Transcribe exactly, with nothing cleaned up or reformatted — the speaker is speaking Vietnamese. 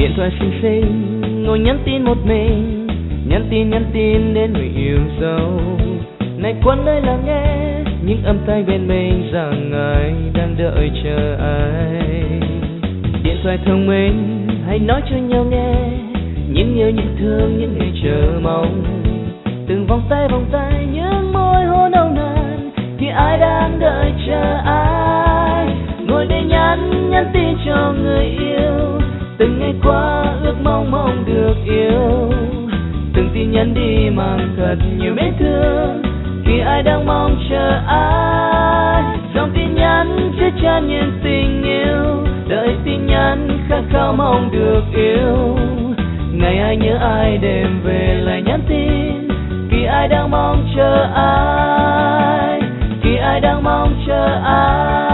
Điện thoại xinh xinh ngồi nhắn tin một mình, nhắn tin nhắn tin đến người yêu dấu. Này Quân ơi là nghe những âm thanh bên mình rằng ai đang đợi chờ ai. Điện thoại thông minh hãy nói cho nhau nghe những yêu những thương những ngày chờ mong. Từng vòng tay vòng tay những môi hôn nồng nàn khi ai đang đợi chờ ai. Ngồi đây nhắn nhắn tin cho người yêu, từng ngày qua ước mong mong được yêu. Từng tin nhắn đi mang thật nhiều mến thương khi ai đang mong chờ ai. Dòng tin nhắn chứa chan những tình yêu, đợi tin nhắn khát khao mong được yêu. Ngày ai nhớ ai đêm về lại nhắn tin khi ai đang mong chờ ai, khi ai đang mong chờ ai.